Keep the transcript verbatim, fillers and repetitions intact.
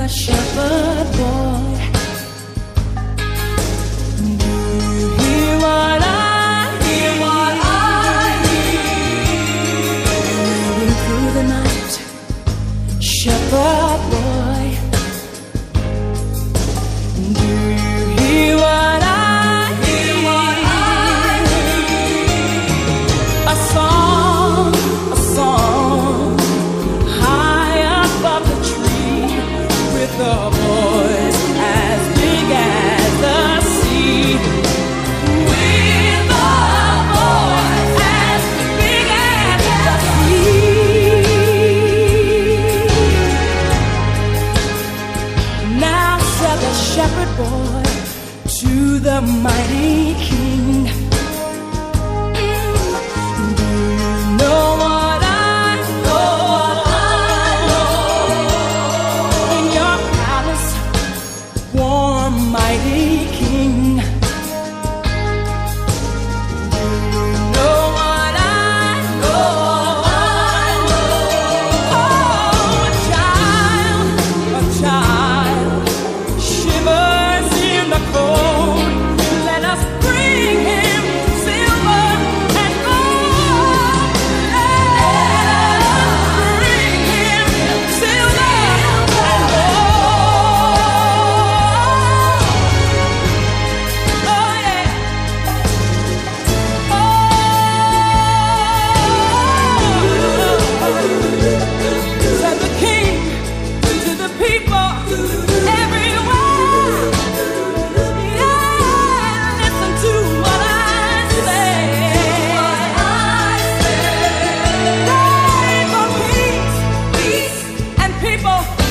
shepherd boy. Do you hear what I hear? What I hear? Moving through the night, shepherd boy. Do you hear what I hear? What I hear? A song, a song, high above the tree, with a voice as big as the sea. With a voice as big as the sea. Now said the shepherd boy to the mighty king, do you know what I know? In your palace, warm mighty king, do you know what I know? Oh, a child, a child shivers in the cold. Let us bring him silver and gold. Let us bring him silver and gold. Oh yeah. Oh, said the king to the people everywhere. Yeah, listen to what I say. Pray for peace, peace, and people.